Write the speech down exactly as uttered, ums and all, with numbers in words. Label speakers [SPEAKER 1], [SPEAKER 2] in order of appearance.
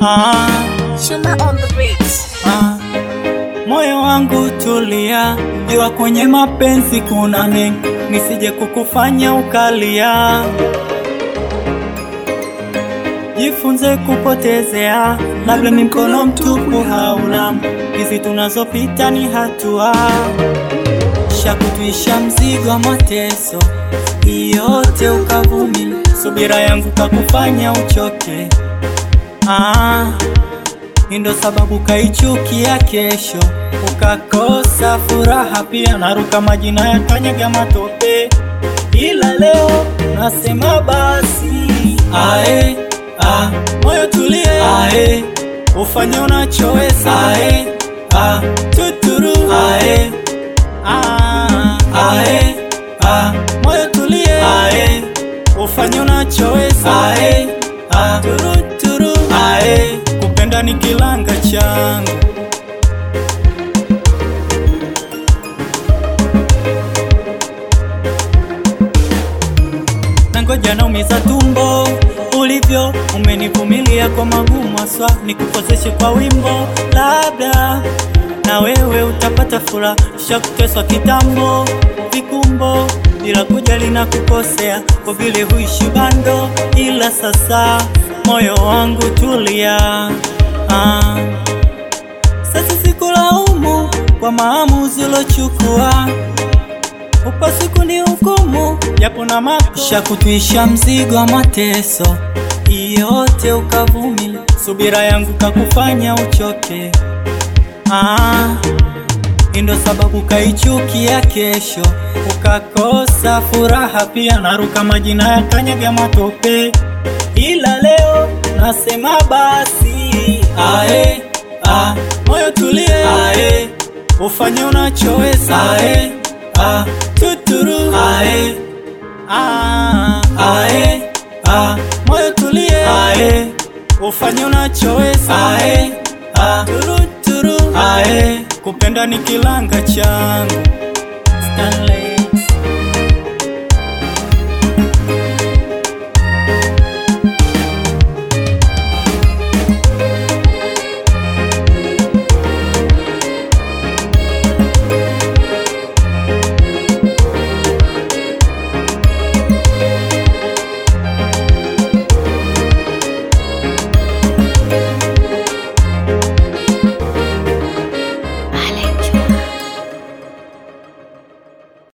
[SPEAKER 1] Ah,
[SPEAKER 2] Shuma on the beat.
[SPEAKER 1] ah, moyo wangu tulia, jua kwenye mapenzi kuna mengi, nisije kukufanya ukalia. Jifunze kupotezea, labda ni mkono mtupu hauna, hizi tunazopita ni hatua. Shakutuisha mzigo wa mateso, yote ukavumili, subira yangu kakufanya uchoke. Ah, ndo sababu kaichukia kesho, ukakosa furaha pia, naruka majina ya kanyaga matope. Ila leo nasema basi, ae, ah, moyo tulie, ae, ufanye unachoweza, ae, ah, tuturu, ae, ah, ae, ah, moyo tulie, ae, ufanye unachoweza, ae, ah, turu, turu, ae, kupenda ni kilanga changu. Nangoja naumiza tumbo, ulivyo umenivumilia kwa magumu aswa, nikukoseshe kwa wimbo, labda na wewe utapata furaha. Shakuteswa kitambo, vikumbo, bila kujali na kukosea, kwa vile huishi bando. Ila sasa moyo wangu tulia, ah, sasa sikulaumu kwa maamuzi ulochukua, upasi kunihukumu japo na makusha kutuisha mzigo wa mateso, yote ukavumili, subira yangu kakufanya uchoke. Ah, ndo sababu kaichukia kesho, ukakosa furaha pia, naruka majina ya kanyaga matope. Ila leo nasema basi, ae, ah, moyo tulie, ae, ufanye unachoweza, ae, ah, tuturu, ae, ah, ae, ah, moyo tulie, ae, ufanye unachoweza, ae, ah, turu, turu, ae, kupenda ni kilanga changu. Stanley.